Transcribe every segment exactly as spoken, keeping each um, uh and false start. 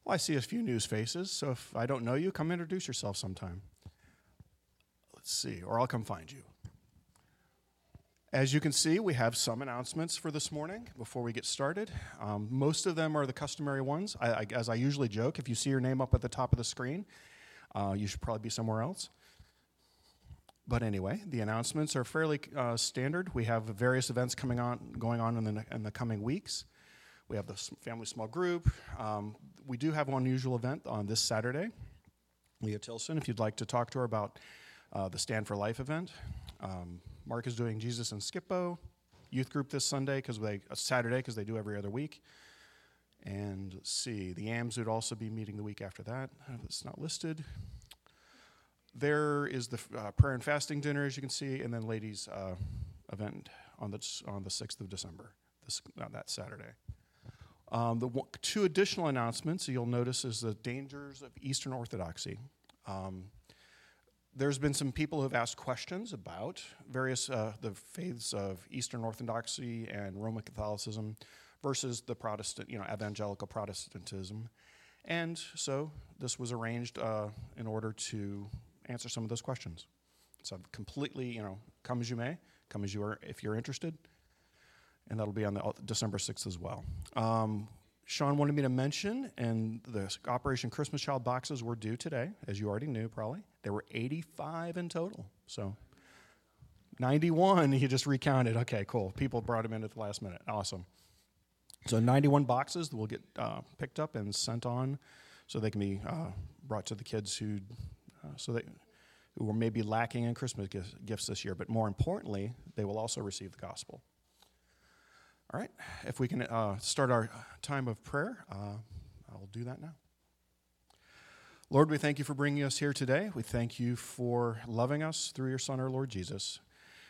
Well, I see a few news faces, so if I don't know you, come introduce yourself sometime. Let's see, or I'll come find you. As you can see, we have some announcements for this morning before we get started. Um, most of them are the customary ones. I, I, as I usually joke, if you see your name up at the top of the screen, uh, you should probably be somewhere else. But anyway, the announcements are fairly uh, standard. We have various events coming on, going on in the, in the coming weeks. We have the family small group. Um, we do have one unusual event on this Saturday. Leah Tilson, if you'd like to talk to her about uh, the Stand for Life event. Um, Mark is doing Jesus and Skippo youth group this Sunday, because they uh, Saturday, because they do every other week. And let's see, the A M S would also be meeting the week after that. It's not listed. There is the uh, prayer and fasting dinner, as you can see, and then ladies' uh, event on the on the sixth of December, this, uh, that Saturday. Um, the w- two additional announcements you'll notice is the dangers of Eastern Orthodoxy. Um, there's been some people who have asked questions about various uh, the faiths of Eastern Orthodoxy and Roman Catholicism versus the Protestant, you know, evangelical Protestantism, and so this was arranged uh, in order to answer some of those questions. So completely, you know, come as you may, come as you are if you're interested. And that'll be on the December sixth as well. Um, Sean wanted me to mention, and the Operation Christmas Child boxes were due today, as you already knew probably. There were eighty-five in total. So ninety-one, he just recounted. Okay, cool. People brought them in at the last minute. Awesome. So ninety-one boxes will get uh, picked up and sent on so they can be uh, brought to the kids who, uh, so they, who were maybe lacking in Christmas gifts this year. But more importantly, they will also receive the gospel. All right, if we can uh, start our time of prayer, uh, I'll do that now. Lord, we thank you for bringing us here today. We thank you for loving us through your Son, our Lord Jesus.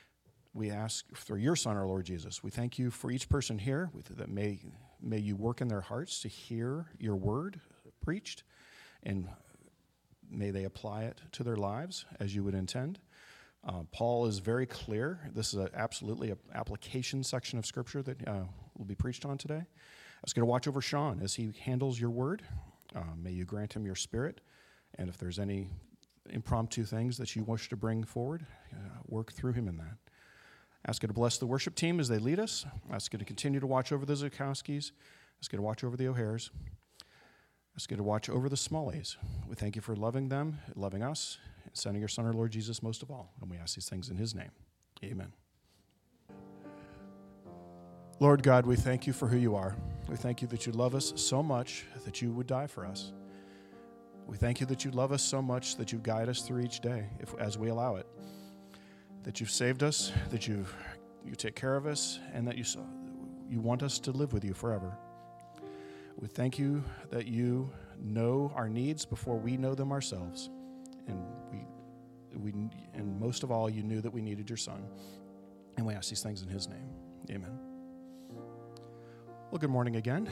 We ask through your Son, our Lord Jesus. We thank you for each person here, that may, may you work in their hearts to hear your word preached, and may they apply it to their lives as you would intend. Uh, Paul is very clear. This is a, absolutely an application section of Scripture that uh, will be preached on today. I was going to watch over Sean as he handles your word. Uh, may you grant him your spirit. And if there's any impromptu things that you wish to bring forward, uh, work through him in that. Ask you to bless the worship team as they lead us. Ask you to continue to watch over the Zukowskis. Ask you to watch over the O'Hares. Ask you to watch over the Smalleys. We thank you for loving them, loving us, and sending your Son, our Lord Jesus, most of all. And we ask these things in his name. Amen. Lord God, we thank you for who you are. We thank you that you love us so much that you would die for us. We thank you that you love us so much that you guide us through each day if, as we allow it. That you've saved us, that you you take care of us, and that you you want us to live with you forever. We thank you that you know our needs before we know them ourselves. And we, we, and most of all, you knew that we needed your Son. And we ask these things in his name. Amen. Well, good morning again.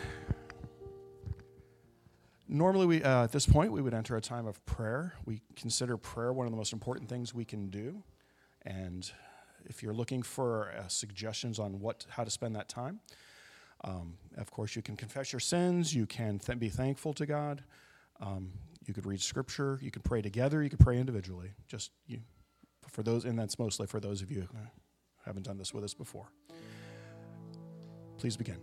Normally, we uh, at this point, we would enter a time of prayer. We consider prayer one of the most important things we can do. And if you're looking for uh, suggestions on what, how to spend that time, um, of course, you can confess your sins. You can th- be thankful to God. Um, You could read Scripture. You could pray together. You could pray individually. Just you, for those, and that's mostly for those of you who haven't done this with us before. Please begin.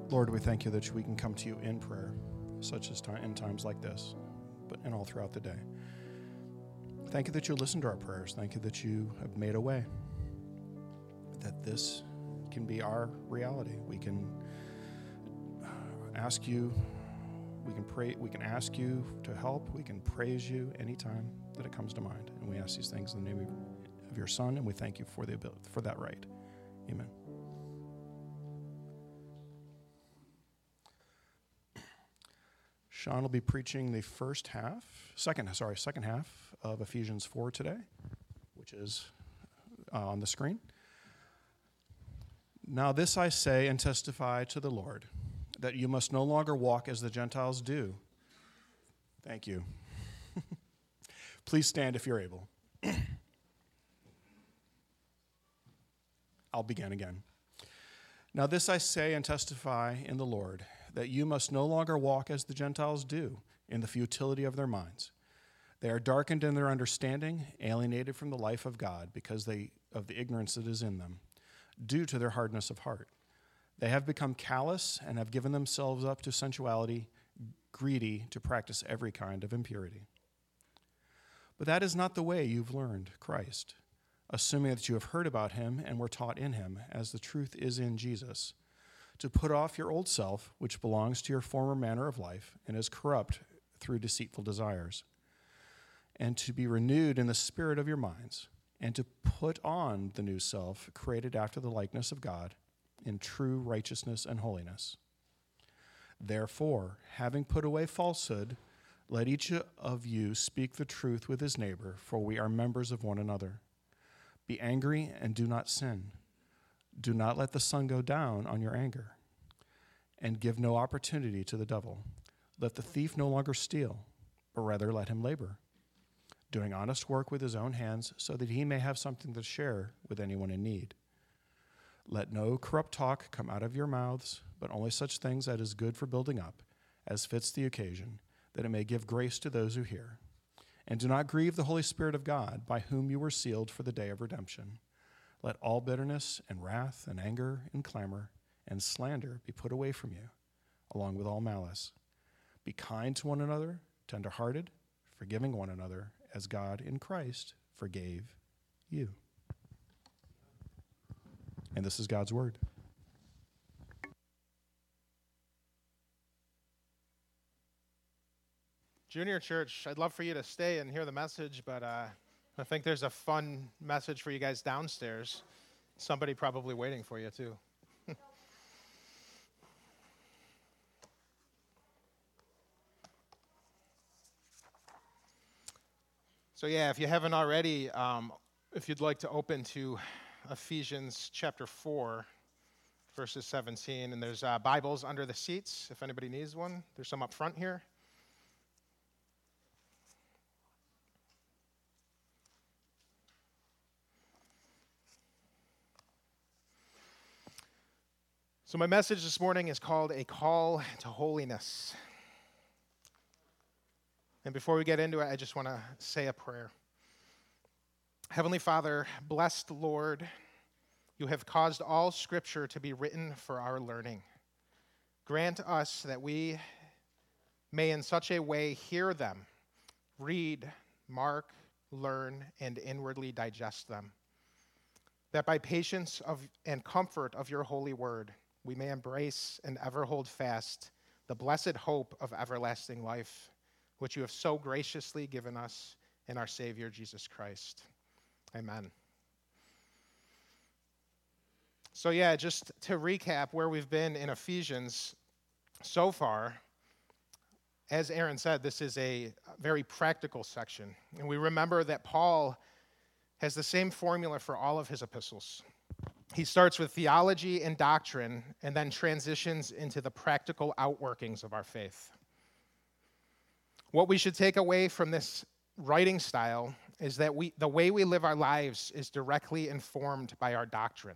Lord, we thank you that we can come to you in prayer, such as time, in times like this, but and all throughout the day. Thank you that you listen to our prayers. Thank you that you have made a way, that this can be our reality. We can ask you, we can pray, we can ask you to help, we can praise you anytime that it comes to mind. And we ask these things in the name of your Son, and we thank you for the ability, for that right. Amen. Sean will be preaching the first half, second, sorry, second half of Ephesians four today, which is uh, on the screen. Now this I say and testify to the Lord, that you must no longer walk as the Gentiles do. Thank you. Please stand if you're able. I'll begin again. Now this I say and testify in the Lord, that you must no longer walk as the Gentiles do, in the futility of their minds. They are darkened in their understanding, alienated from the life of God because they of the ignorance that is in them, due to their hardness of heart. They have become callous and have given themselves up to sensuality, greedy to practice every kind of impurity. But that is not the way you've learned Christ, assuming that you have heard about him and were taught in him, as the truth is in Jesus, to put off your old self, which belongs to your former manner of life and is corrupt through deceitful desires, and to be renewed in the spirit of your minds, and to put on the new self, created after the likeness of God, in true righteousness and holiness. Therefore, having put away falsehood, let each of you speak the truth with his neighbor, for we are members of one another. Be angry and do not sin. Do not let the sun go down on your anger, and give no opportunity to the devil. Let the thief no longer steal, but rather let him labor, doing honest work with his own hands, so that he may have something to share with anyone in need. Let no corrupt talk come out of your mouths, but only such things that is good for building up, as fits the occasion, that it may give grace to those who hear. And do not grieve the Holy Spirit of God, by whom you were sealed for the day of redemption. Let all bitterness and wrath and anger and clamor and slander be put away from you, along with all malice. Be kind to one another, tender-hearted, forgiving one another, as God in Christ forgave you. And this is God's word. Junior Church, I'd love for you to stay and hear the message, but uh, I think there's a fun message for you guys downstairs. Somebody probably waiting for you, too. So yeah, if you haven't already, um, if you'd like to open to Ephesians chapter four, verses seventeen, and there's uh, Bibles under the seats if anybody needs one. There's some up front here. So my message this morning is called A Call to Holiness. And before we get into it, I just want to say a prayer. Heavenly Father, blessed Lord, you have caused all Scripture to be written for our learning. Grant us that we may in such a way hear them, read, mark, learn, and inwardly digest them, that by patience of and comfort of your holy word, we may embrace and ever hold fast the blessed hope of everlasting life, which you have so graciously given us in our Savior, Jesus Christ. Amen. So yeah, just to recap where we've been in Ephesians so far, as Aaron said, this is a very practical section. And we remember that Paul has the same formula for all of his epistles. He starts with theology and doctrine and then transitions into the practical outworkings of our faith. What we should take away from this writing style is that we, the way we live our lives is directly informed by our doctrine.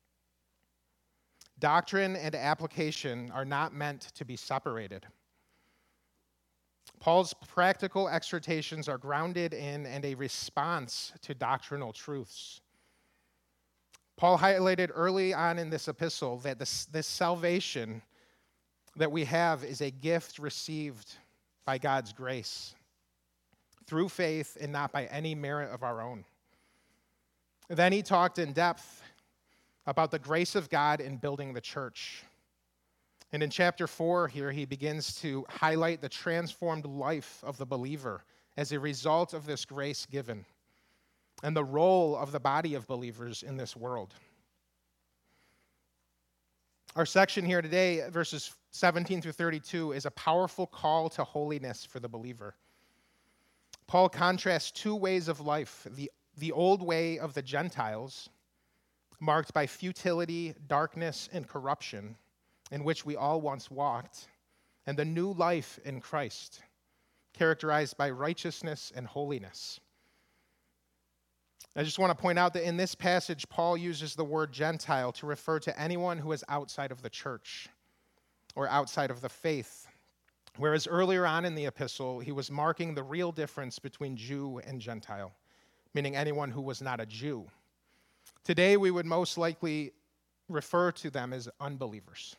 Doctrine and application are not meant to be separated. Paul's practical exhortations are grounded in and a response to doctrinal truths. Paul highlighted early on in this epistle that this, this salvation that we have is a gift received by God's grace through faith and not by any merit of our own. Then he talked in depth about the grace of God in building the church. And in chapter four here, he begins to highlight the transformed life of the believer as a result of this grace given and the role of the body of believers in this world. Our section here today, verses seventeen through thirty-two, is a powerful call to holiness for the believer. Paul contrasts two ways of life, the, the old way of the Gentiles, marked by futility, darkness, and corruption, in which we all once walked, and the new life in Christ, characterized by righteousness and holiness. I just want to point out that in this passage, Paul uses the word Gentile to refer to anyone who is outside of the church or outside of the faith, whereas earlier on in the epistle, he was marking the real difference between Jew and Gentile, meaning anyone who was not a Jew. Today, we would most likely refer to them as unbelievers.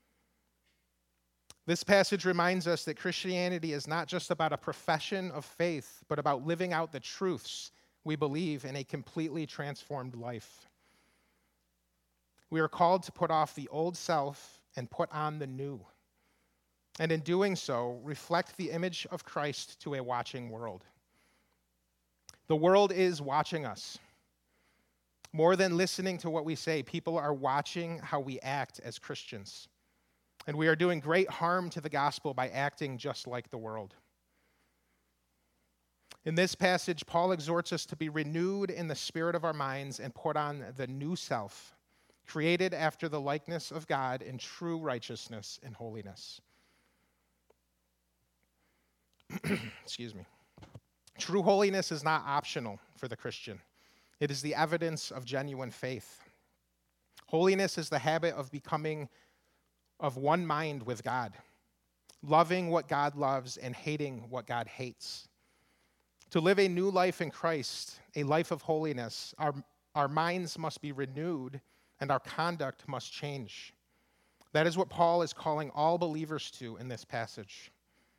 This passage reminds us that Christianity is not just about a profession of faith, but about living out the truths we believe in a completely transformed life. We are called to put off the old self and put on the new, and in doing so, reflect the image of Christ to a watching world. The world is watching us. More than listening to what we say, people are watching how we act as Christians. And we are doing great harm to the gospel by acting just like the world. In this passage, Paul exhorts us to be renewed in the spirit of our minds and put on the new self, created after the likeness of God in true righteousness and holiness. Excuse me. True holiness is not optional for the Christian. It is the evidence of genuine faith. Holiness is the habit of becoming of one mind with God, loving what God loves and hating what God hates. To live a new life in Christ, a life of holiness, our, our minds must be renewed and our conduct must change. That is what Paul is calling all believers to in this passage.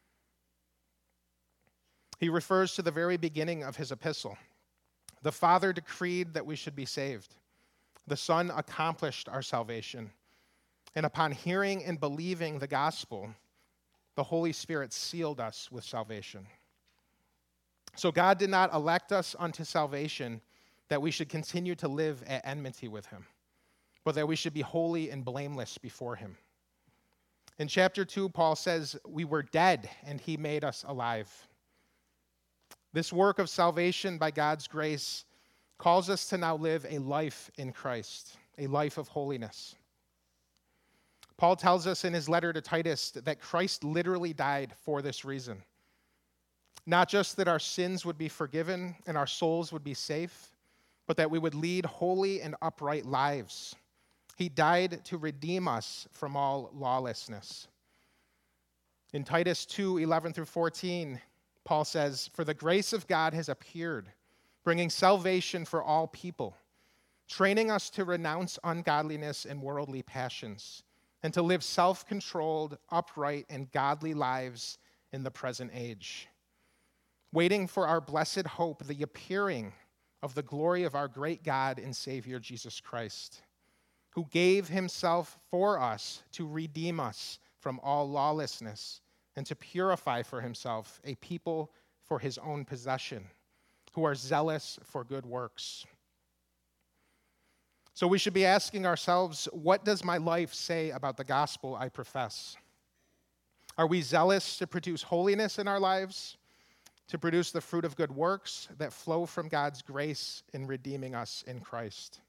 He refers to the very beginning of his epistle. The Father decreed that we should be saved. The Son accomplished our salvation. And upon hearing and believing the gospel, the Holy Spirit sealed us with salvation. So God did not elect us unto salvation that we should continue to live at enmity with him, but that we should be holy and blameless before him. In chapter two, Paul says, we were dead and he made us alive. This work of salvation by God's grace calls us to now live a life in Christ, a life of holiness. Paul tells us in his letter to Titus that Christ literally died for this reason. Not just that our sins would be forgiven and our souls would be safe, but that we would lead holy and upright lives. He died to redeem us from all lawlessness. In Titus two, eleven through fourteen, Paul says, for the grace of God has appeared, bringing salvation for all people, training us to renounce ungodliness and worldly passions, and to live self-controlled, upright, and godly lives in the present age, waiting for our blessed hope, the appearing of the glory of our great God and Savior Jesus Christ, who gave himself for us to redeem us from all lawlessness and to purify for himself a people for his own possession, who are zealous for good works. So we should be asking ourselves, what does my life say about the gospel I profess? Are we zealous to produce holiness in our lives, to produce the fruit of good works that flow from God's grace in redeeming us in Christ?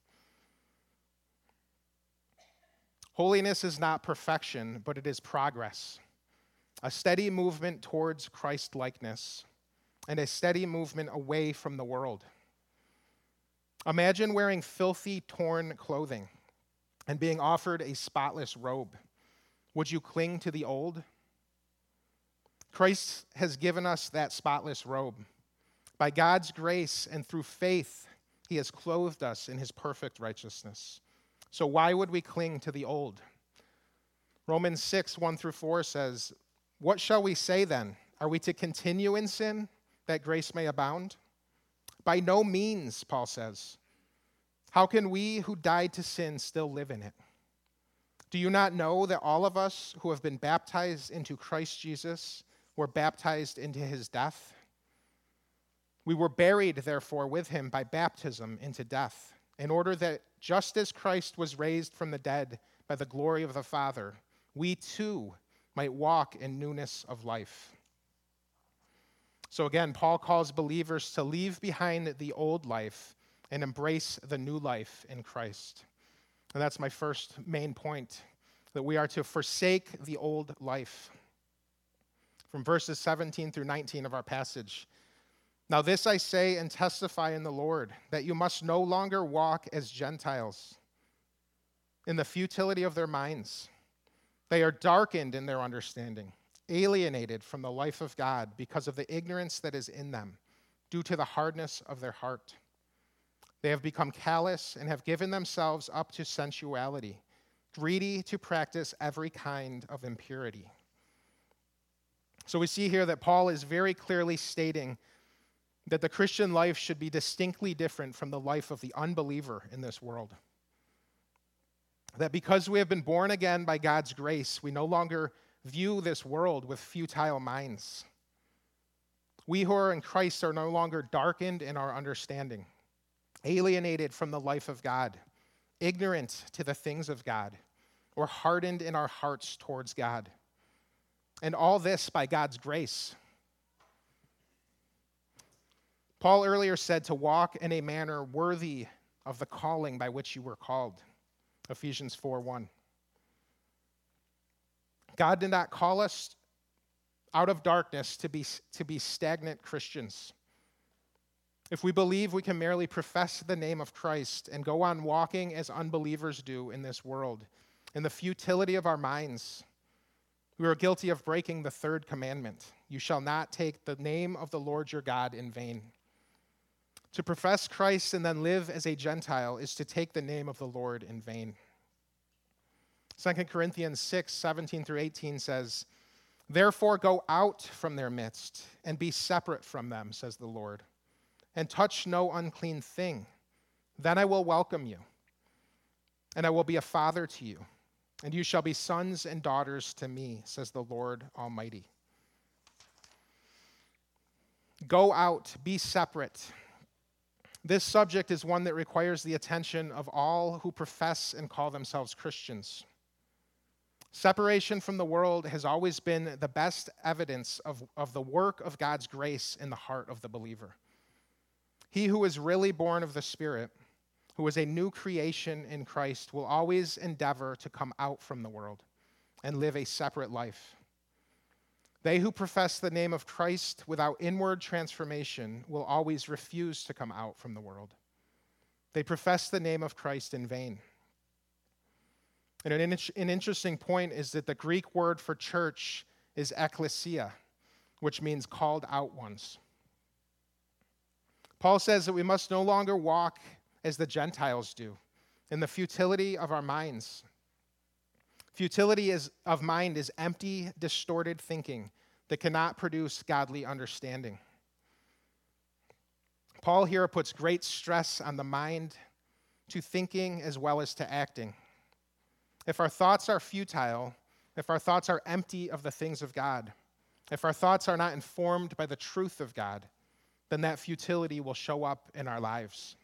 Holiness is not perfection, but it is progress, a steady movement towards Christ-likeness, and a steady movement away from the world. Imagine wearing filthy, torn clothing and being offered a spotless robe. Would you cling to the old? Christ has given us that spotless robe. By God's grace and through faith, he has clothed us in his perfect righteousness. So why would we cling to the old? Romans six, one through four says, "What shall we say then? Are we to continue in sin that grace may abound? By no means," Paul says. "How can we who died to sin still live in it? Do you not know that all of us who have been baptized into Christ Jesus were baptized into his death? We were buried, therefore, with him by baptism into death, in order that just as Christ was raised from the dead by the glory of the Father, we too might walk in newness of life." So again, Paul calls believers to leave behind the old life and embrace the new life in Christ. And that's my first main point, that we are to forsake the old life. From verses seventeen through nineteen of our passage. "Now this I say and testify in the Lord, that you must no longer walk as Gentiles in the futility of their minds. They are darkened in their understanding, alienated from the life of God because of the ignorance that is in them, due to the hardness of their heart. They have become callous and have given themselves up to sensuality, greedy to practice every kind of impurity." So we see here that Paul is very clearly stating that the Christian life should be distinctly different from the life of the unbeliever in this world. That because we have been born again by God's grace, we no longer view this world with futile minds. We who are in Christ are no longer darkened in our understanding, alienated from the life of God, ignorant to the things of God, or hardened in our hearts towards God. And all this by God's grace. Paul earlier said to walk in a manner worthy of the calling by which you were called. Ephesians four one. God did not call us out of darkness to be, to be stagnant Christians. If we believe we can merely profess the name of Christ and go on walking as unbelievers do in this world, in the futility of our minds, we are guilty of breaking the third commandment. You shall not take the name of the Lord your God in vain. To profess Christ and then live as a Gentile is to take the name of the Lord in vain. Second Corinthians six, seventeen through eighteen says, "Therefore go out from their midst and be separate from them, says the Lord, and touch no unclean thing. Then I will welcome you, and I will be a father to you, and you shall be sons and daughters to me, says the Lord Almighty." Go out, be separate. This subject is one that requires the attention of all who profess and call themselves Christians. Separation from the world has always been the best evidence of, of the work of God's grace in the heart of the believer. He who is really born of the Spirit, who is a new creation in Christ, will always endeavor to come out from the world and live a separate life. They who profess the name of Christ without inward transformation will always refuse to come out from the world. They profess the name of Christ in vain. And an, an interesting point is that the Greek word for church is ekklesia, which means called out ones. Paul says that we must no longer walk as the Gentiles do, in the futility of our minds. Futility is, of mind is empty, distorted thinking that cannot produce godly understanding. Paul here puts great stress on the mind to thinking as well as to acting. If our thoughts are futile, if our thoughts are empty of the things of God, if our thoughts are not informed by the truth of God, then that futility will show up in our lives.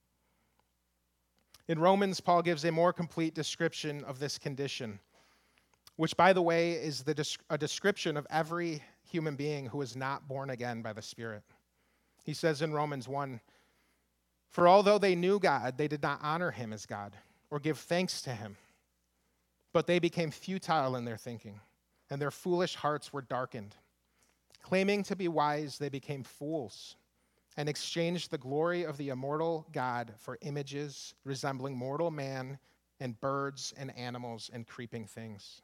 In Romans, Paul gives a more complete description of this condition, which, by the way, is the, a description of every human being who is not born again by the Spirit. He says in Romans one, "For although they knew God, they did not honor him as God or give thanks to him, but they became futile in their thinking, and their foolish hearts were darkened. Claiming to be wise, they became fools and exchanged the glory of the immortal God for images resembling mortal man and birds and animals and creeping things."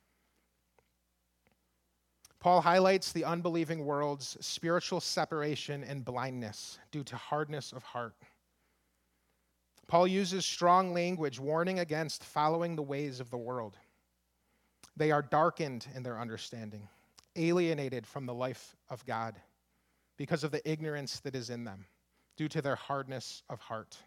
Paul highlights the unbelieving world's spiritual separation and blindness due to hardness of heart. Paul uses strong language warning against following the ways of the world. They are darkened in their understanding, alienated from the life of God because of the ignorance that is in them, due to their hardness of heart.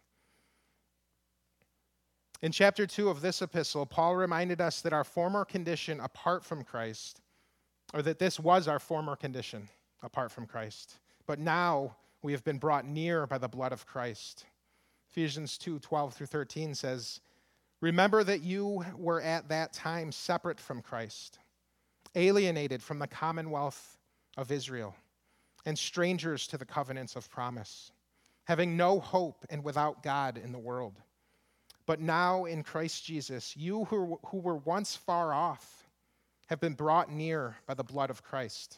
In chapter two of this epistle, Paul reminded us that our former condition apart from Christ, or that this was our former condition apart from Christ, but now we have been brought near by the blood of Christ. Ephesians two, twelve through thirteen says, "Remember that you were at that time separate from Christ, alienated from the commonwealth of Israel, and strangers to the covenants of promise, having no hope and without God in the world. But now in Christ Jesus, you who, who were once far off have been brought near by the blood of Christ.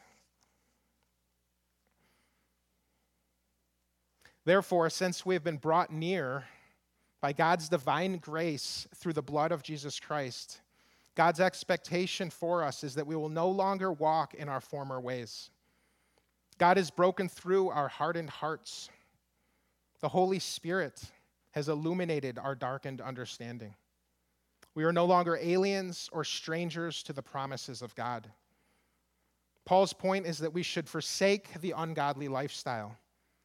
Therefore, since we have been brought near by God's divine grace through the blood of Jesus Christ, God's expectation for us is that we will no longer walk in our former ways. God has broken through our hardened hearts. The Holy Spirit has illuminated our darkened understanding. We are no longer aliens or strangers to the promises of God. Paul's point is that we should forsake the ungodly lifestyle.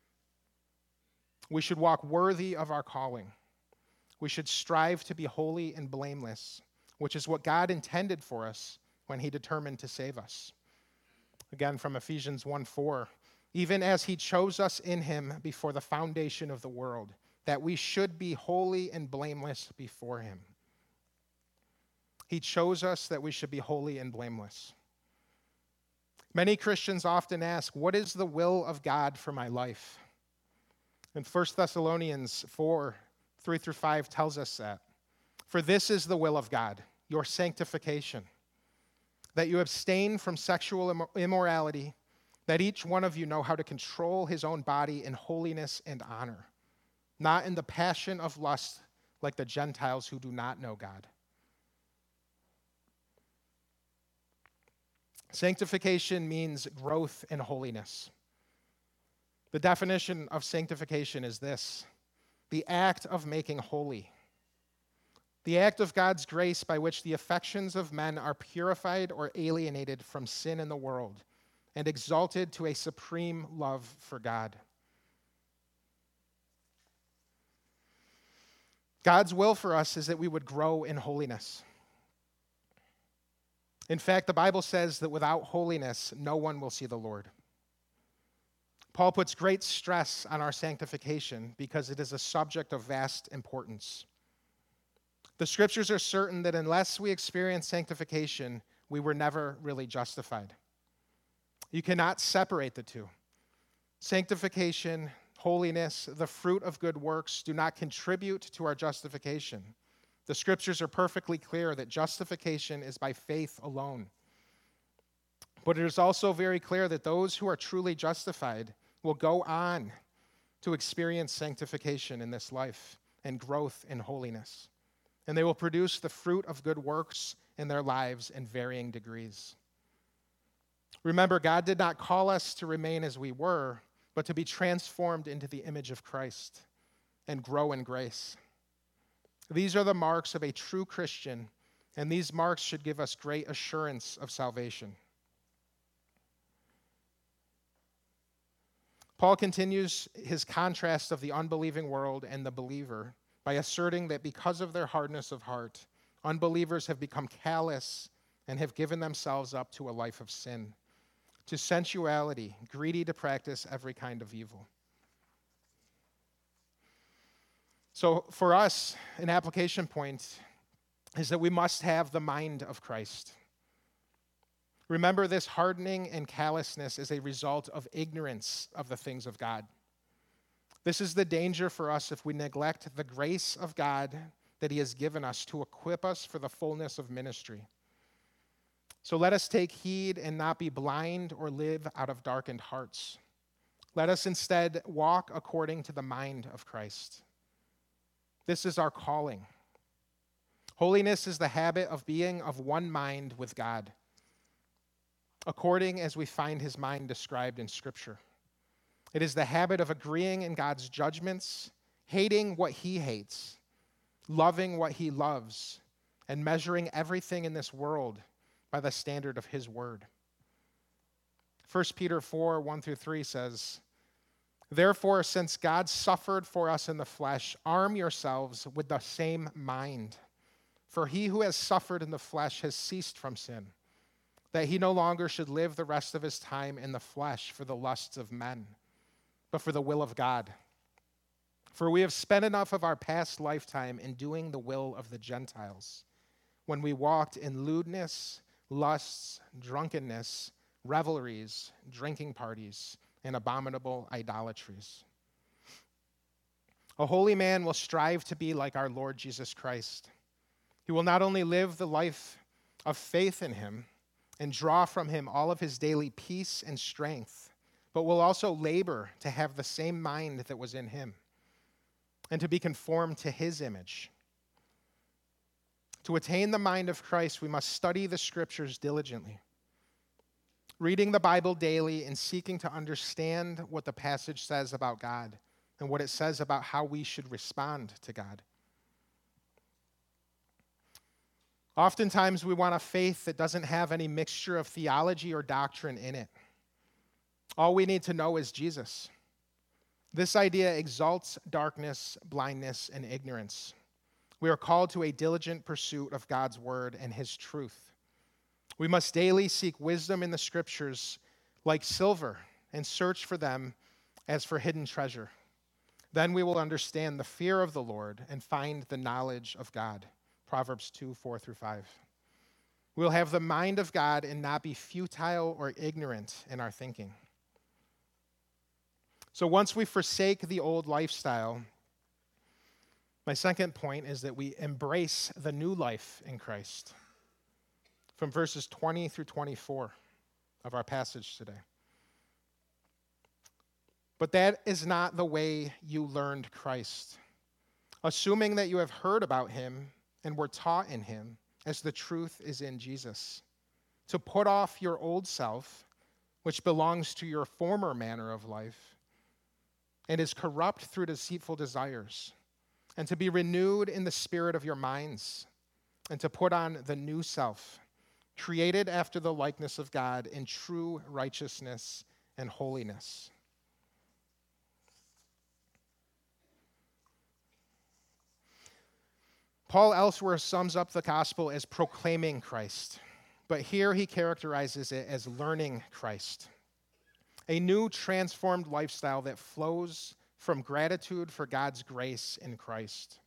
We should walk worthy of our calling. We should strive to be holy and blameless, which is what God intended for us when he determined to save us. Again, from Ephesians one four, even as he chose us in him before the foundation of the world, that we should be holy and blameless before him. He chose us that we should be holy and blameless. Many Christians often ask, what is the will of God for my life? And First Thessalonians four, three through five tells us that. For this is the will of God, your sanctification, that you abstain from sexual immorality, that each one of you know how to control his own body in holiness and honor, not in the passion of lust like the Gentiles who do not know God. Sanctification means growth in holiness. The definition of sanctification is this: the act of making holy. The act of God's grace by which the affections of men are purified or alienated from sin in the world and exalted to a supreme love for God. God's will for us is that we would grow in holiness. In fact, the Bible says that without holiness, no one will see the Lord. Paul puts great stress on our sanctification because it is a subject of vast importance. The scriptures are certain that unless we experience sanctification, we were never really justified. You cannot separate the two. Sanctification, holiness, the fruit of good works do not contribute to our justification. The scriptures are perfectly clear that justification is by faith alone. But it is also very clear that those who are truly justified will go on to experience sanctification in this life and growth in holiness. And they will produce the fruit of good works in their lives in varying degrees. Remember, God did not call us to remain as we were, but to be transformed into the image of Christ and grow in grace. These are the marks of a true Christian, and these marks should give us great assurance of salvation. Paul continues his contrast of the unbelieving world and the believer by asserting that because of their hardness of heart, unbelievers have become callous and have given themselves up to a life of sin, to sensuality, greedy to practice every kind of evil. So for us, an application point is that we must have the mind of Christ. Remember, this hardening and callousness is a result of ignorance of the things of God. This is the danger for us if we neglect the grace of God that he has given us to equip us for the fullness of ministry. So let us take heed and not be blind or live out of darkened hearts. Let us instead walk according to the mind of Christ. This is our calling. Holiness is the habit of being of one mind with God, according as we find his mind described in Scripture. It is the habit of agreeing in God's judgments, hating what he hates, loving what he loves, and measuring everything in this world by the standard of his word. First Peter four, one through three says, "Therefore, since God suffered for us in the flesh, arm yourselves with the same mind. For he who has suffered in the flesh has ceased from sin, that he no longer should live the rest of his time in the flesh for the lusts of men, but for the will of God. For we have spent enough of our past lifetime in doing the will of the Gentiles, when we walked in lewdness, lusts, drunkenness, revelries, drinking parties, and abominable idolatries. A holy man will strive to be like our Lord Jesus Christ. He will not only live the life of faith in him and draw from him all of his daily peace and strength, but will also labor to have the same mind that was in him and to be conformed to his image. To attain the mind of Christ, we must study the scriptures diligently, reading the Bible daily and seeking to understand what the passage says about God and what it says about how we should respond to God. Oftentimes, we want a faith that doesn't have any mixture of theology or doctrine in it. All we need to know is Jesus. This idea exalts darkness, blindness, and ignorance. We are called to a diligent pursuit of God's word and his truth. We must daily seek wisdom in the scriptures like silver and search for them as for hidden treasure. Then we will understand the fear of the Lord and find the knowledge of God. Proverbs two, four through five. We'll have the mind of God and not be futile or ignorant in our thinking. So once we forsake the old lifestyle, my second point is that we embrace the new life in Christ. From verses twenty through twenty-four of our passage today. But that is not the way you learned Christ, assuming that you have heard about him and were taught in him, as the truth is in Jesus, to put off your old self, which belongs to your former manner of life, and is corrupt through deceitful desires, and to be renewed in the spirit of your minds, and to put on the new self, created after the likeness of God in true righteousness and holiness. Paul elsewhere sums up the gospel as proclaiming Christ, but here he characterizes it as learning Christ, a new transformed lifestyle that flows from gratitude for God's grace in Christ.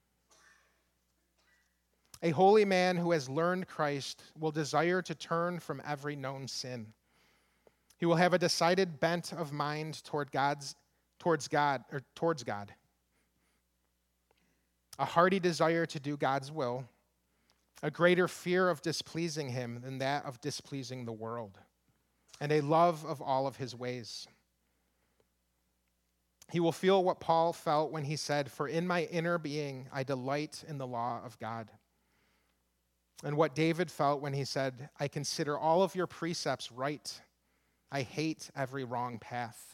A holy man who has learned Christ will desire to turn from every known sin. He will have a decided bent of mind toward God's, towards God, or towards God. A hearty desire to do God's will, a greater fear of displeasing him than that of displeasing the world, and a love of all of his ways. He will feel what Paul felt when he said, "For in my inner being I delight in the law of God." And what David felt when he said, "I consider all of your precepts right. I hate every wrong path."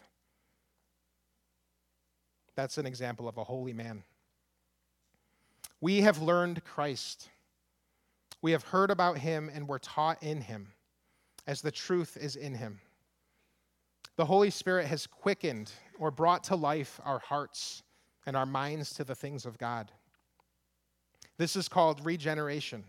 That's an example of a holy man. We have learned Christ. We have heard about him and were taught in him, as the truth is in him. The Holy Spirit has quickened or brought to life our hearts and our minds to the things of God. This is called regeneration.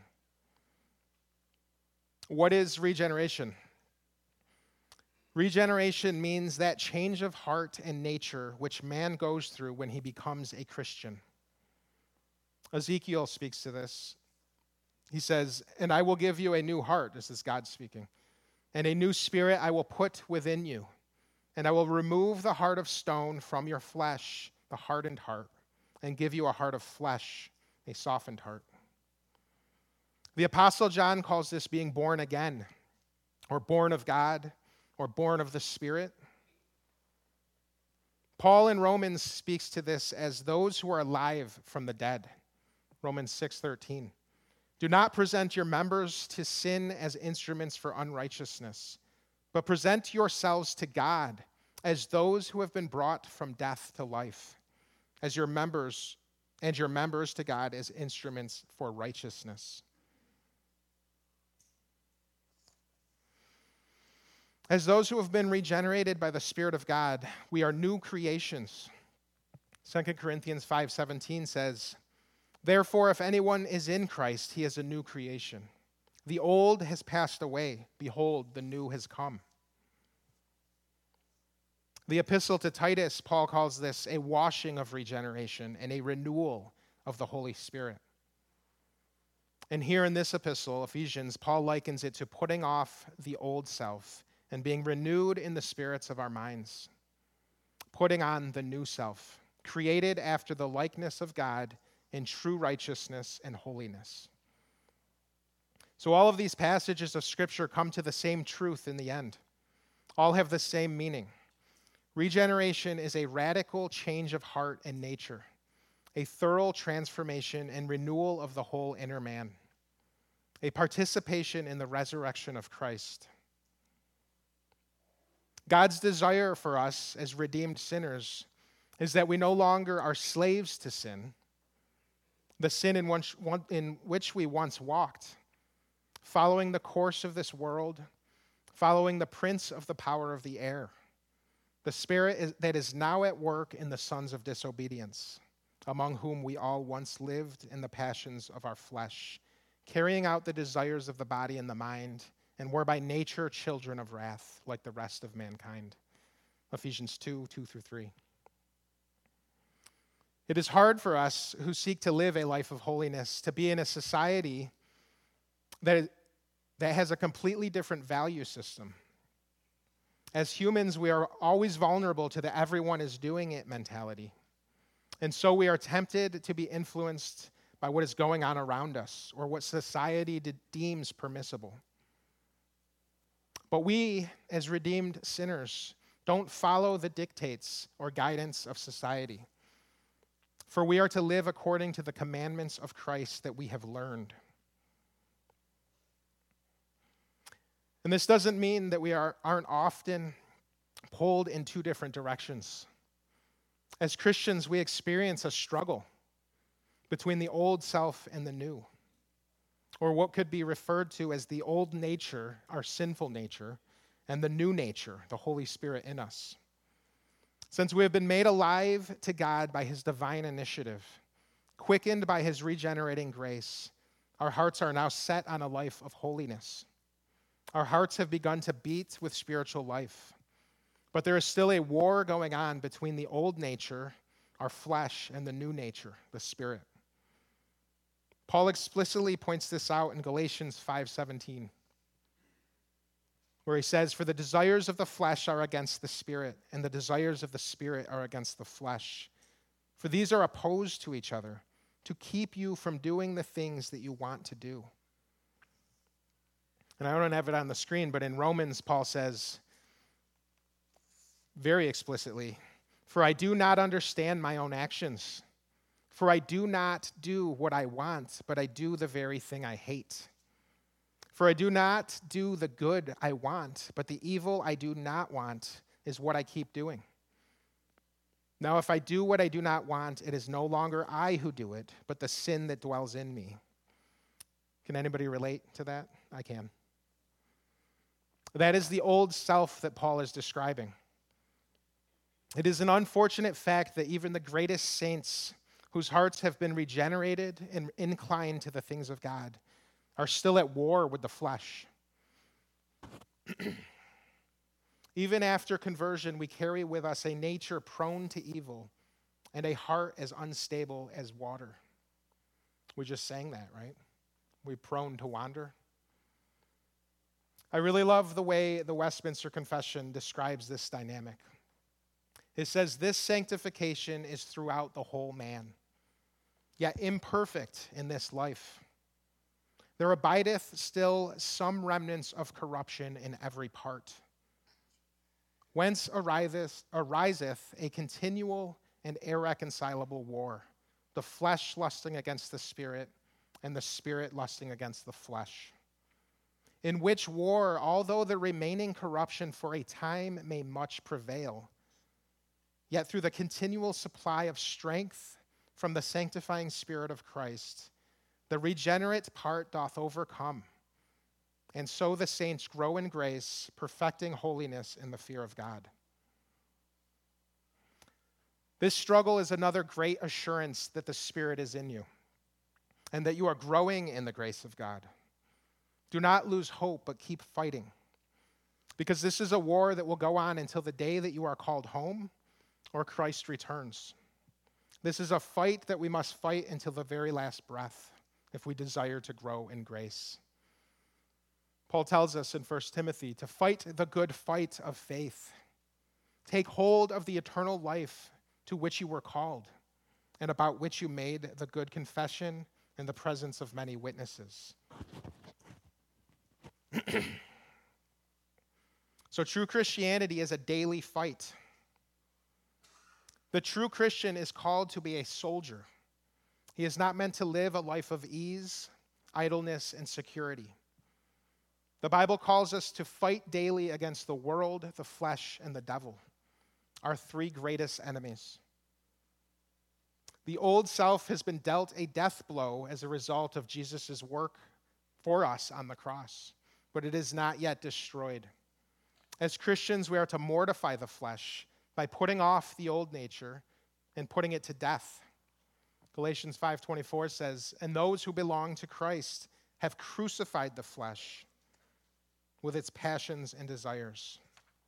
What is regeneration? Regeneration means that change of heart and nature which man goes through when he becomes a Christian. Ezekiel speaks to this. He says, "And I will give you a new heart," this is God speaking, "and a new spirit I will put within you, and I will remove the heart of stone from your flesh, the hardened heart, and give you a heart of flesh, a softened heart." The Apostle John calls this being born again, or born of God, or born of the Spirit. Paul in Romans speaks to this as those who are alive from the dead. Romans six thirteen. "Do not present your members to sin as instruments for unrighteousness, but present yourselves to God as those who have been brought from death to life, as your members, and your members to God as instruments for righteousness." As those who have been regenerated by the Spirit of God, we are new creations. Second Corinthians five seventeen says, "Therefore, if anyone is in Christ, he is a new creation. The old has passed away. Behold, the new has come." The epistle to Titus, Paul calls this a washing of regeneration and a renewal of the Holy Spirit. And here in this epistle, Ephesians, Paul likens it to putting off the old self and being renewed in the spirits of our minds, putting on the new self, created after the likeness of God in true righteousness and holiness. So all of these passages of Scripture come to the same truth in the end. All have the same meaning. Regeneration is a radical change of heart and nature, a thorough transformation and renewal of the whole inner man, a participation in the resurrection of Christ. God's desire for us as redeemed sinners is that we no longer are slaves to sin, the sin in which, in which we once walked, following the course of this world, following the prince of the power of the air, the spirit is, that is now at work in the sons of disobedience, among whom we all once lived in the passions of our flesh, carrying out the desires of the body and the mind, and were by nature children of wrath, like the rest of mankind. Ephesians two, two through three. It is hard for us who seek to live a life of holiness to be in a society that, that has a completely different value system. As humans, we are always vulnerable to the everyone is doing it mentality. And so we are tempted to be influenced by what is going on around us or what society de- deems permissible. But we, as redeemed sinners, don't follow the dictates or guidance of society. For we are to live according to the commandments of Christ that we have learned. And this doesn't mean that we are, aren't often pulled in two different directions. As Christians, we experience a struggle between the old self and the new, or what could be referred to as the old nature, our sinful nature, and the new nature, the Holy Spirit in us. Since we have been made alive to God by his divine initiative, quickened by his regenerating grace, our hearts are now set on a life of holiness. Our hearts have begun to beat with spiritual life. But there is still a war going on between the old nature, our flesh, and the new nature, the Spirit. Paul explicitly points this out in Galatians five seventeen, where he says, "For the desires of the flesh are against the Spirit, and the desires of the Spirit are against the flesh. For these are opposed to each other, to keep you from doing the things that you want to do." And I don't have it on the screen, but in Romans, Paul says very explicitly, "For I do not understand my own actions. For I do not do what I want, but I do the very thing I hate. For I do not do the good I want, but the evil I do not want is what I keep doing. Now, if I do what I do not want, it is no longer I who do it, but the sin that dwells in me." Can anybody relate to that? I can. That is the old self that Paul is describing. It is an unfortunate fact that even the greatest saints, whose hearts have been regenerated and inclined to the things of God, are still at war with the flesh. Even after conversion, we carry with us a nature prone to evil and a heart as unstable as water. We just sang that, right? We're prone to wander. I really love the way the Westminster Confession describes this dynamic. It says, "This sanctification is throughout the whole man, yet imperfect in this life. There abideth still some remnants of corruption in every part, whence ariseth, ariseth a continual and irreconcilable war, the flesh lusting against the spirit, and the spirit lusting against the flesh. In which war, although the remaining corruption for a time may much prevail, yet through the continual supply of strength from the sanctifying Spirit of Christ, the regenerate part doth overcome, and so the saints grow in grace, perfecting holiness in the fear of God. This struggle is another great assurance that the Spirit is in you and that you are growing in the grace of God. Do not lose hope, but keep fighting, because this is a war that will go on until the day that you are called home or Christ returns. This is a fight that we must fight until the very last breath if we desire to grow in grace. Paul tells us in First Timothy to fight the good fight of faith. Take hold of the eternal life to which you were called and about which you made the good confession in the presence of many witnesses. So true Christianity is a daily fight. The true Christian is called to be a soldier. He is not meant to live a life of ease, idleness, and security. The Bible calls us to fight daily against the world, the flesh, and the devil, our three greatest enemies. The old self has been dealt a death blow as a result of Jesus' work for us on the cross, but it is not yet destroyed. As Christians, we are to mortify the flesh by putting off the old nature and putting it to death. Galatians five twenty-four says, "And those who belong to Christ have crucified the flesh with its passions and desires."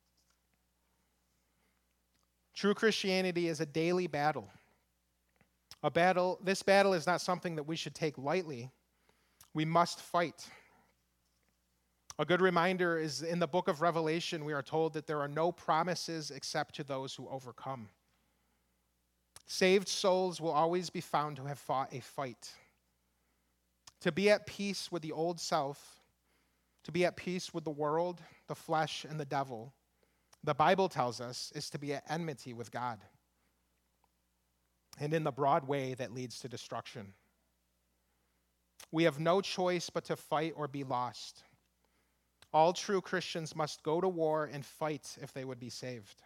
True Christianity is a daily battle. A battle, this battle is not something that we should take lightly. We must fight. A good reminder is in the book of Revelation, we are told that there are no promises except to those who overcome. Saved souls will always be found to have fought a fight. To be at peace with the old self, to be at peace with the world, the flesh, and the devil, the Bible tells us, is to be at enmity with God, and in the broad way that leads to destruction. We have no choice but to fight or be lost. All true Christians must go to war and fight if they would be saved.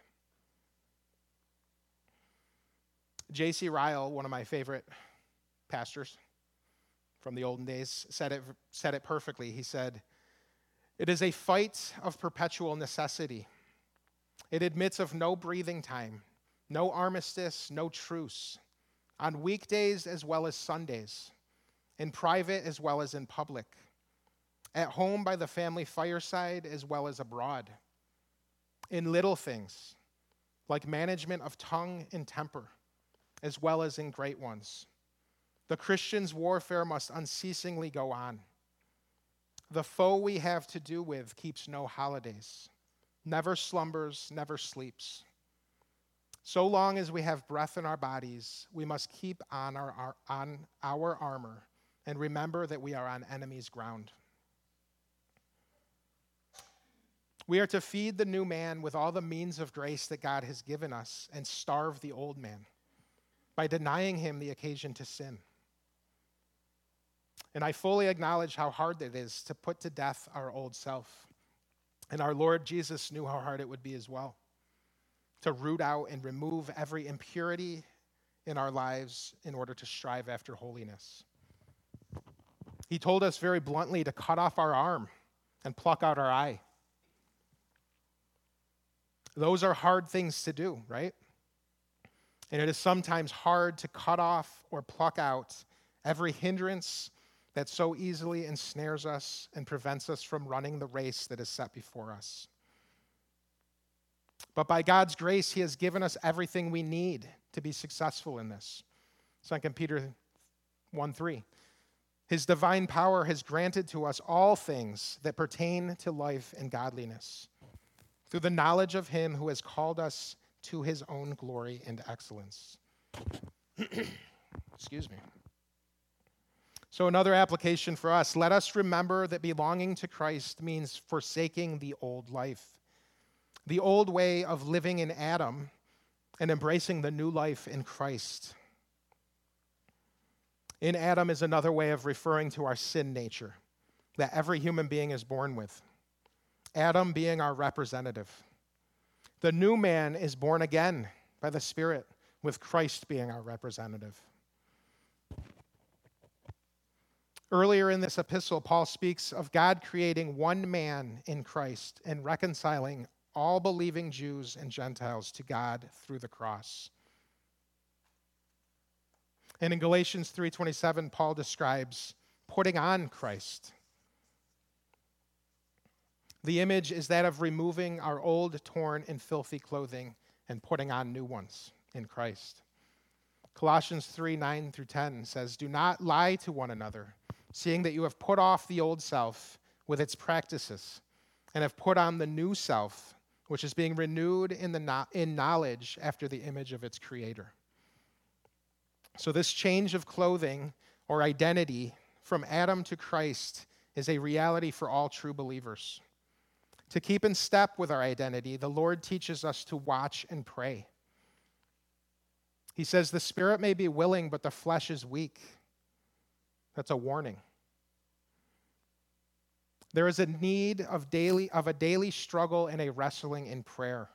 J C Ryle, one of my favorite pastors from the olden days, said it, said it perfectly. He said, "It is a fight of perpetual necessity. It admits of no breathing time, no armistice, no truce, on weekdays as well as Sundays, in private as well as in public, at home by the family fireside as well as abroad, in little things, like management of tongue and temper, as well as in great ones. The Christian's warfare must unceasingly go on. The foe we have to do with keeps no holidays, never slumbers, never sleeps. So long as we have breath in our bodies, we must keep on our, our, on our armor and remember that we are on enemy's ground. We are to feed the new man with all the means of grace that God has given us and starve the old man by denying him the occasion to sin. And I fully acknowledge how hard it is to put to death our old self. And our Lord Jesus knew how hard it would be as well, to root out and remove every impurity in our lives in order to strive after holiness. He told us very bluntly to cut off our arm and pluck out our eye. Those are hard things to do, right? And it is sometimes hard to cut off or pluck out every hindrance that so easily ensnares us and prevents us from running the race that is set before us. But by God's grace, he has given us everything we need to be successful in this. Second Peter one three. His divine power has granted to us all things that pertain to life and godliness, through the knowledge of him who has called us to his own glory and excellence. Excuse me. So another application for us, let us remember that belonging to Christ means forsaking the old life, the old way of living in Adam, and embracing the new life in Christ. In Adam is another way of referring to our sin nature that every human being is born with. Adam being our representative. The new man is born again by the Spirit, with Christ being our representative. Earlier in this epistle, Paul speaks of God creating one man in Christ and reconciling all believing Jews and Gentiles to God through the cross. And in Galatians three twenty-seven, Paul describes putting on Christ. The image is that of removing our old, torn, and filthy clothing and putting on new ones in Christ. Colossians three nine through ten says, "Do not lie to one another, seeing that you have put off the old self with its practices and have put on the new self, which is being renewed in, the no- in knowledge after the image of its creator." So this change of clothing or identity from Adam to Christ is a reality for all true believers. To keep in step with our identity, the Lord teaches us to watch and pray. He says, "The spirit may be willing, but the flesh is weak." That's a warning. There is a need of daily of a daily struggle and a wrestling in prayer.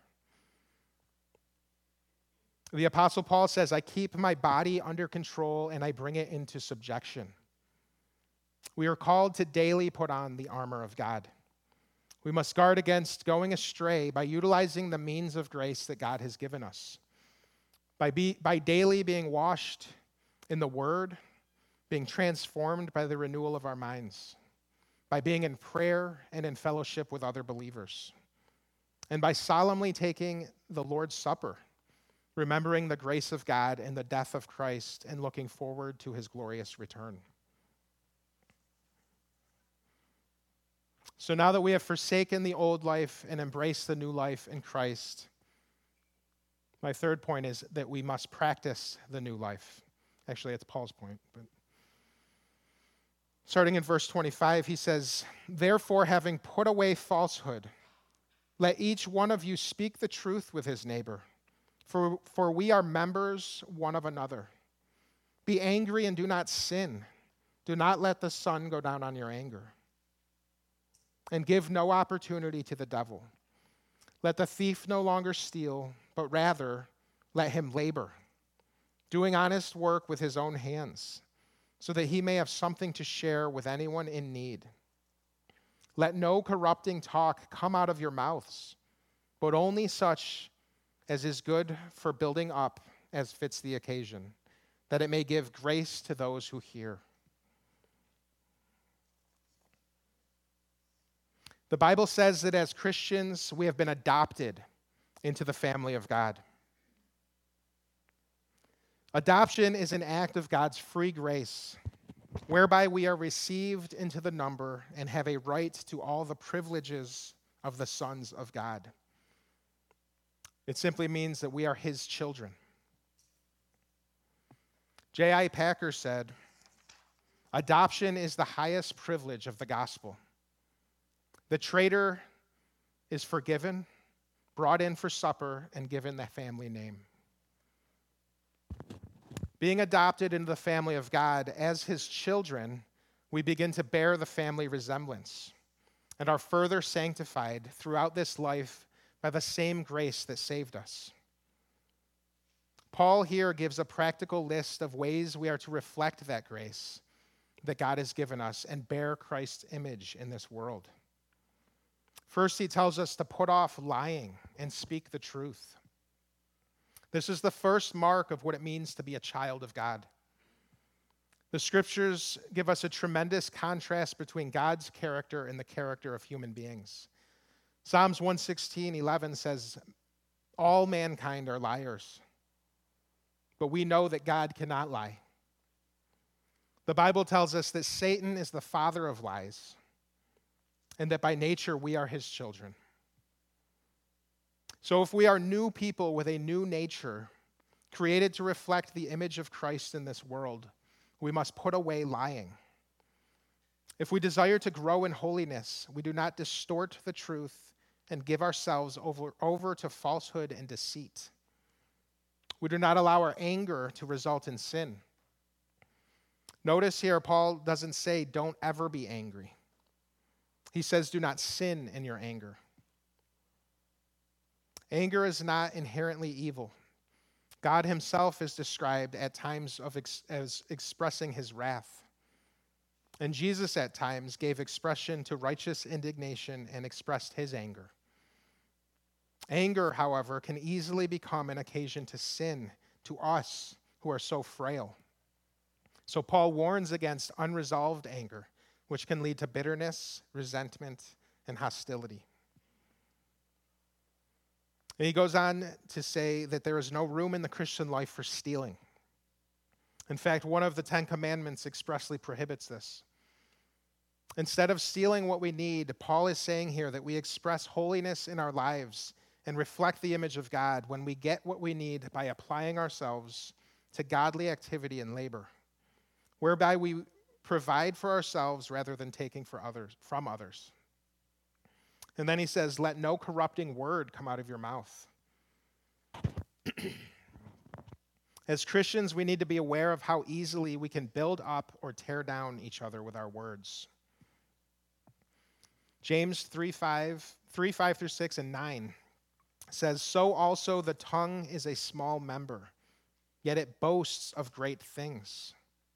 The Apostle Paul says, "I keep my body under control and I bring it into subjection." We are called to daily put on the armor of God. We must guard against going astray by utilizing the means of grace that God has given us. By, be, by daily being washed in the Word, being transformed by the renewal of our minds, by being in prayer and in fellowship with other believers, and by solemnly taking the Lord's Supper, remembering the grace of God and the death of Christ and looking forward to his glorious return. So now that we have forsaken the old life and embraced the new life in Christ, my third point is that we must practice the new life. Actually, it's Paul's point. But starting in verse twenty-five, he says, "Therefore, having put away falsehood, let each one of you speak the truth with his neighbor, for, for we are members one of another. Be angry and do not sin. Do not let the sun go down on your anger. And give no opportunity to the devil. Let the thief no longer steal, but rather let him labor, doing honest work with his own hands, so that he may have something to share with anyone in need. Let no corrupting talk come out of your mouths, but only such as is good for building up as fits the occasion, that it may give grace to those who hear." The Bible says that as Christians, we have been adopted into the family of God. Adoption is an act of God's free grace, whereby we are received into the number and have a right to all the privileges of the sons of God. It simply means that we are his children. J I Packer said, "Adoption is the highest privilege of the gospel. The traitor is forgiven, brought in for supper, and given the family name." Being adopted into the family of God as his children, we begin to bear the family resemblance and are further sanctified throughout this life by the same grace that saved us. Paul here gives a practical list of ways we are to reflect that grace that God has given us and bear Christ's image in this world. First, he tells us to put off lying and speak the truth. This is the first mark of what it means to be a child of God. The scriptures give us a tremendous contrast between God's character and the character of human beings. Psalms one sixteen eleven says, "All mankind are liars, but we know that God cannot lie." The Bible tells us that Satan is the father of lies, and that by nature we are his children. So if we are new people with a new nature, created to reflect the image of Christ in this world, we must put away lying. If we desire to grow in holiness, we do not distort the truth and give ourselves over, over to falsehood and deceit. We do not allow our anger to result in sin. Notice here, Paul doesn't say, "Don't ever be angry." He says, "Do not sin in your anger." Anger is not inherently evil. God himself is described at times of ex- as expressing his wrath. And Jesus at times gave expression to righteous indignation and expressed his anger. Anger, however, can easily become an occasion to sin to us who are so frail. So Paul warns against unresolved anger, which can lead to bitterness, resentment, and hostility. And he goes on to say that there is no room in the Christian life for stealing. In fact, one of the Ten Commandments expressly prohibits this. Instead of stealing what we need, Paul is saying here that we express holiness in our lives and reflect the image of God when we get what we need by applying ourselves to godly activity and labor, whereby we provide for ourselves rather than taking for others, from others. And then he says, let no corrupting word come out of your mouth. As Christians, we need to be aware of how easily we can build up or tear down each other with our words. James three, five, three, five through six and nine says, so also the tongue is a small member, yet it boasts of great things.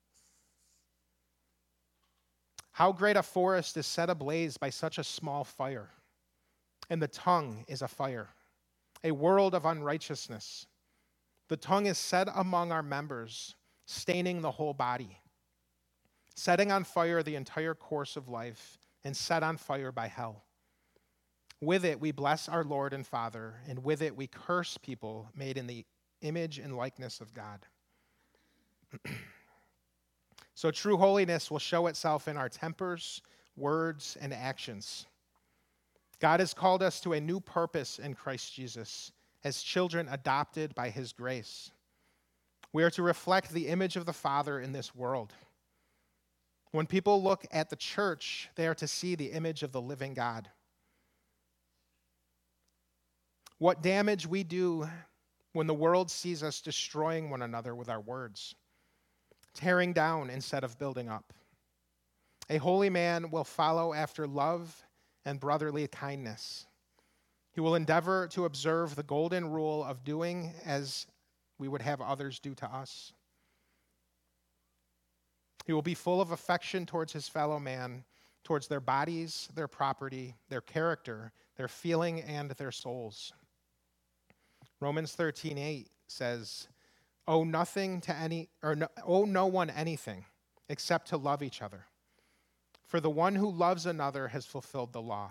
How great a forest is set ablaze by such a small fire, and the tongue is a fire, a world of unrighteousness. The tongue is set among our members, staining the whole body, setting on fire the entire course of life, and set on fire by hell. With it we bless our Lord and Father, and with it we curse people made in the image and likeness of God. So true holiness will show itself in our tempers, words, and actions. God has called us to a new purpose in Christ Jesus, as children adopted by his grace. We are to reflect the image of the Father in this world. When people look at the church, they are to see the image of the living God. What damage we do when the world sees us destroying one another with our words, tearing down instead of building up. A holy man will follow after love and brotherly kindness. He will endeavor to observe the golden rule of doing as we would have others do to us. He will be full of affection towards his fellow man, towards their bodies, their property, their character, their feeling, and their souls. Romans thirteen eight says, Owe nothing to any, or no, owe no one anything except to love each other. For the one who loves another has fulfilled the law.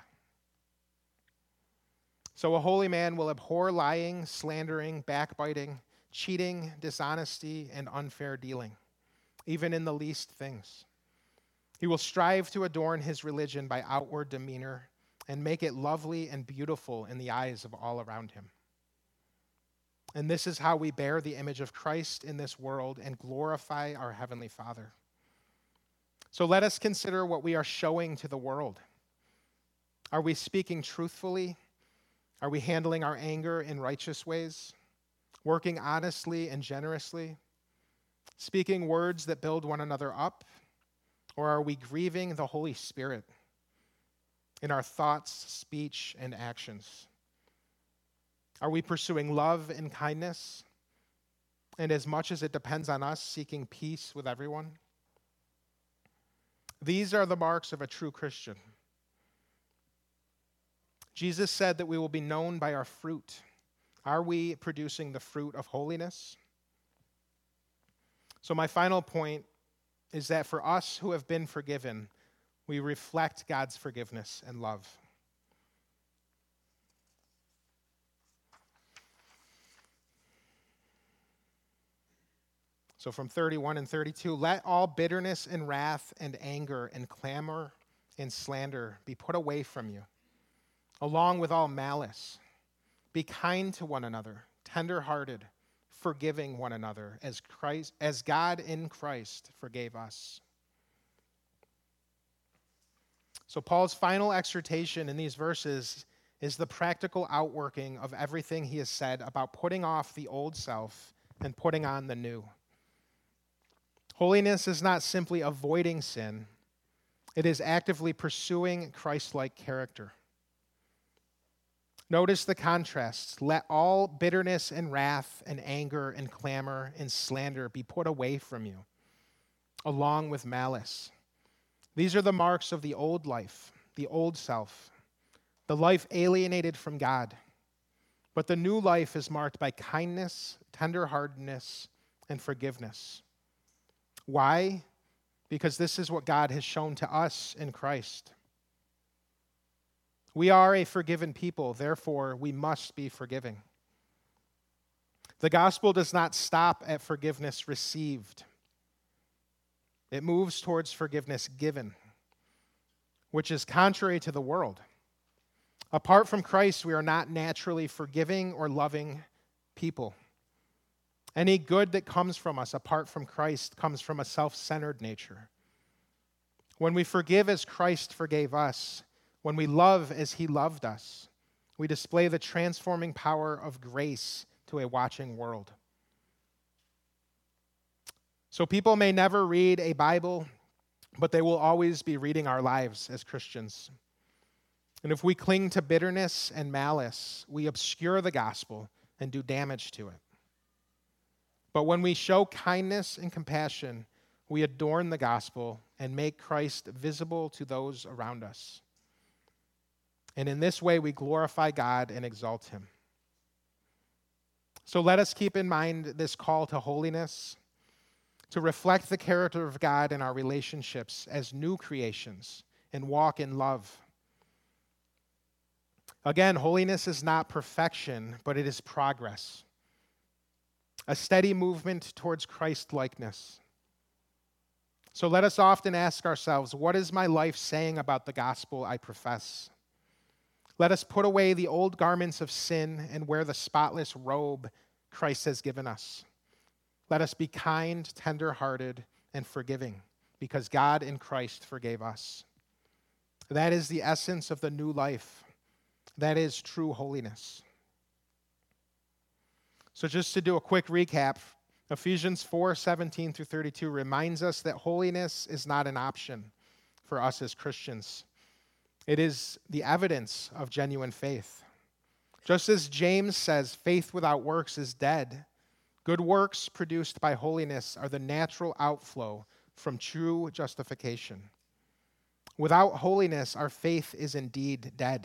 So a holy man will abhor lying, slandering, backbiting, cheating, dishonesty, and unfair dealing, even in the least things. He will strive to adorn his religion by outward demeanor and make it lovely and beautiful in the eyes of all around him. And this is how we bear the image of Christ in this world and glorify our Heavenly Father. So let us consider what we are showing to the world. Are we speaking truthfully? Are we handling our anger in righteous ways? Working honestly and generously? Speaking words that build one another up? Or are we grieving the Holy Spirit in our thoughts, speech, and actions? Are we pursuing love and kindness? And as much as it depends on us, seeking peace with everyone? These are the marks of a true Christian. Jesus said that we will be known by our fruit. Are we producing the fruit of holiness? So my final point is that for us who have been forgiven, we reflect God's forgiveness and love. So from thirty-one and thirty-two, let all bitterness and wrath and anger and clamor and slander be put away from you, along with all malice. Be kind to one another, tender-hearted, forgiving one another, as Christ, as God in Christ forgave us. So Paul's final exhortation in these verses is the practical outworking of everything he has said about putting off the old self and putting on the new. Holiness is not simply avoiding sin. It is actively pursuing Christ-like character. Notice the contrasts. Let all bitterness and wrath and anger and clamor and slander be put away from you, along with malice. These are the marks of the old life, the old self, the life alienated from God. But the new life is marked by kindness, tenderheartedness, and forgiveness. Why? Because this is what God has shown to us in Christ. We are a forgiven people, therefore we must be forgiving. The gospel does not stop at forgiveness received. It moves towards forgiveness given, which is contrary to the world. Apart from Christ, we are not naturally forgiving or loving people. Any good that comes from us apart from Christ comes from a self-centered nature. When we forgive as Christ forgave us, when we love as he loved us, we display the transforming power of grace to a watching world. So people may never read a Bible, but they will always be reading our lives as Christians. And if we cling to bitterness and malice, we obscure the gospel and do damage to it. But when we show kindness and compassion, we adorn the gospel and make Christ visible to those around us. And in this way, we glorify God and exalt him. So let us keep in mind this call to holiness, to reflect the character of God in our relationships as new creations and walk in love. Again, holiness is not perfection, but it is progress, a steady movement towards Christ-likeness. So let us often ask ourselves, what is my life saying about the gospel I profess? Let us put away the old garments of sin and wear the spotless robe Christ has given us. Let us be kind, tender-hearted, and forgiving, because God in Christ forgave us. That is the essence of the new life. That is true holiness. So just to do a quick recap, Ephesians four, seventeen through thirty-two reminds us that holiness is not an option for us as Christians. It is the evidence of genuine faith. Just as James says, faith without works is dead. Good works produced by holiness are the natural outflow from true justification. Without holiness, our faith is indeed dead.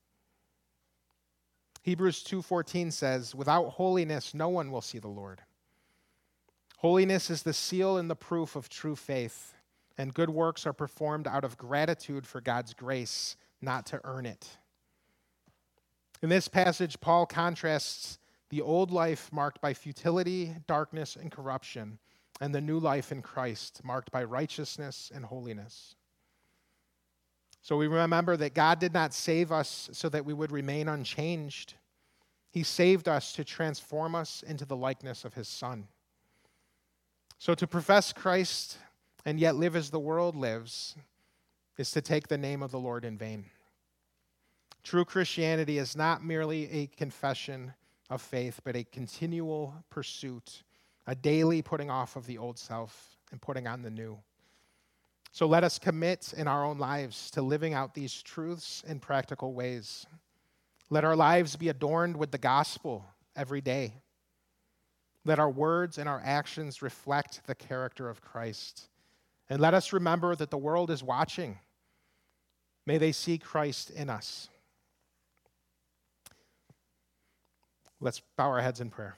Hebrews two fourteen says, without holiness, no one will see the Lord. Holiness is the seal and the proof of true faith, and good works are performed out of gratitude for God's grace, not to earn it. In this passage, Paul contrasts the old life marked by futility, darkness, and corruption, and the new life in Christ marked by righteousness and holiness. So we remember that God did not save us so that we would remain unchanged. He saved us to transform us into the likeness of his Son. So to profess Christ and yet live as the world lives is to take the name of the Lord in vain. True Christianity is not merely a confession of faith, but a continual pursuit, a daily putting off of the old self and putting on the new. So let us commit in our own lives to living out these truths in practical ways. Let our lives be adorned with the gospel every day. Let our words and our actions reflect the character of Christ. And let us remember that the world is watching. May they see Christ in us. Let's bow our heads in prayer.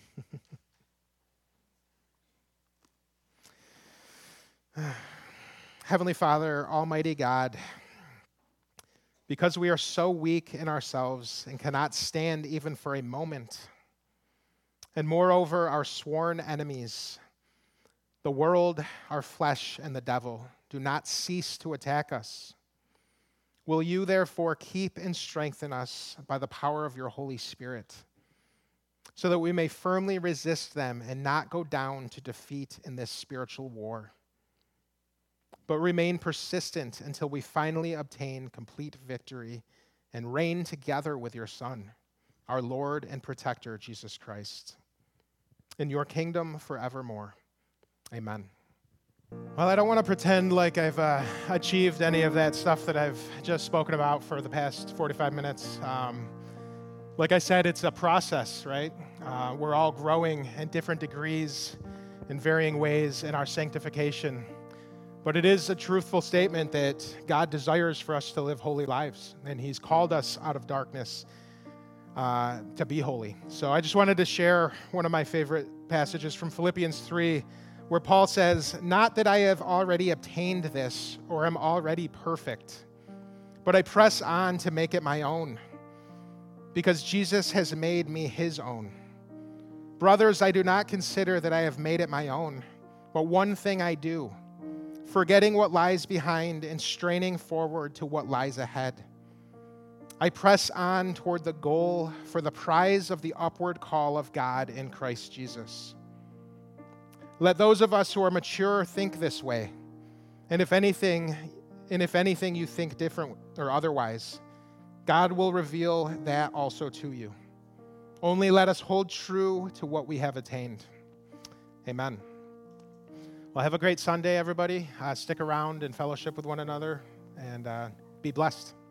Heavenly Father, Almighty God, because we are so weak in ourselves and cannot stand even for a moment, and moreover, our sworn enemies, the world, our flesh, and the devil, do not cease to attack us. Will you therefore keep and strengthen us by the power of your Holy Spirit, so that we may firmly resist them and not go down to defeat in this spiritual war, but remain persistent until we finally obtain complete victory and reign together with your Son, our Lord and Protector, Jesus Christ, in your kingdom forevermore. Amen. Well, I don't want to pretend like I've uh, achieved any of that stuff that I've just spoken about for the past forty-five minutes. Um, like I said, it's a process, right? Uh, we're all growing in different degrees in varying ways in our sanctification. But it is a truthful statement that God desires for us to live holy lives, and he's called us out of darkness uh, to be holy. So I just wanted to share one of my favorite passages from Philippians three, where Paul says, "Not that I have already obtained this or am already perfect, but I press on to make it my own, because Jesus has made me his own. Brothers, I do not consider that I have made it my own, but one thing I do, forgetting what lies behind and straining forward to what lies ahead. I press on toward the goal for the prize of the upward call of God in Christ Jesus. Let those of us who are mature think this way, and if anything, and if anything you think different or otherwise, God will reveal that also to you. Only let us hold true to what we have attained." Amen. Well, have a great Sunday, everybody. Uh, stick around and fellowship with one another, and uh, be blessed.